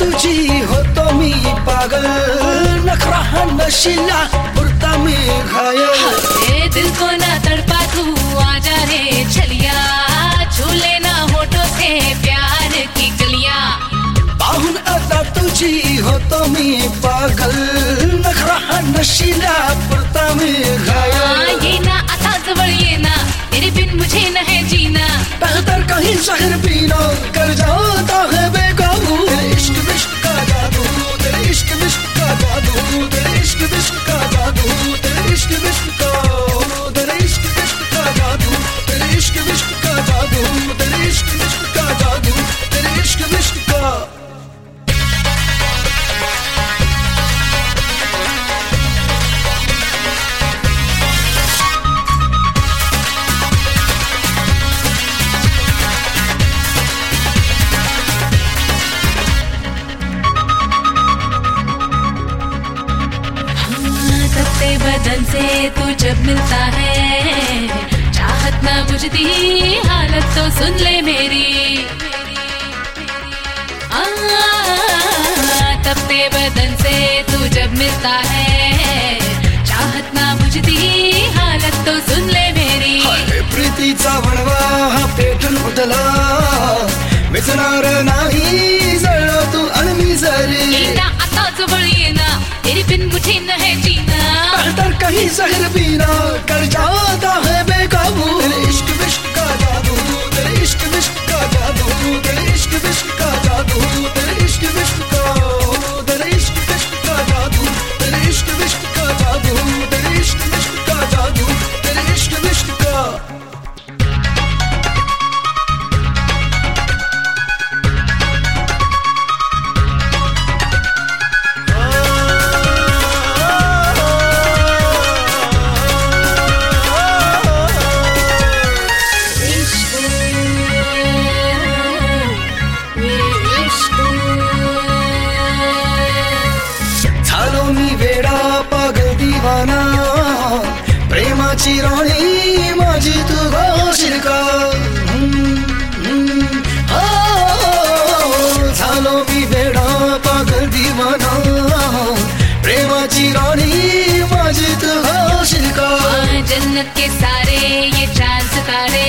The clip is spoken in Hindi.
तुझी होतो मी पागल, नखरा हा नशीला पुरता मी घायल। दिल को ना तड़पा तू आजा रे छलिया, छू लेना होठों से प्यार की गलियां। पाहून आता तुझी होतो मी पागल, नखरा हा नशीला पुरता मी घायल। ये ना आता जवळ ये ना, तेरे बिन मुझे न है जीना। बेहतर कहीं शहर पीना, कर जाता है बेकाबू। तेरे इश्क विश्क का जादू, तेरे इश्क विश्क का जादू, तेरे इश्क विश्क का जादू, तेरे इश्क विश्क का, तेरे इश्क विश्क का जादू, तेरे इश्क विश्क का जादू, तेरे इश्क विश्क का जादू, तेरे इश्क विश्क का। बदन से तू जब मिलता है, चाहत ना बुझती हालत तो सुन ले मेरी। तपते बदन से तू जब मिलता है, चाहत ना बुझती हालत तो सुन ले मेरी। प्रीतीचा वणवा हा पेटून उठला, विसरणार नाही जळलो तू आणि मी जरी। ये ना आता जवळ ये ना, तेरे बिन मुझे न है जीना। बेहतर कहीं शहर पीना, कर जाता है बेकाबू। तेरे इश्क विश्क का जादू, तेरे इश्क विश्क का जादू, तेरे इश्क विश्क का जादू, तेरे इश्क विश्क का, तेरे इश्क विश्क का जादू, तेरे इश्क विश्क का जादू, तेरे इश्क विश्क का जादू, तेरे इश्क विश्क का। प्रेमाची राणी माझी तू घाशील का? झालो मी वेडा पागल दिवाना, प्रेमाची राणी माझी तू घाशील का? जन्नत के सारे ये चांद सितारे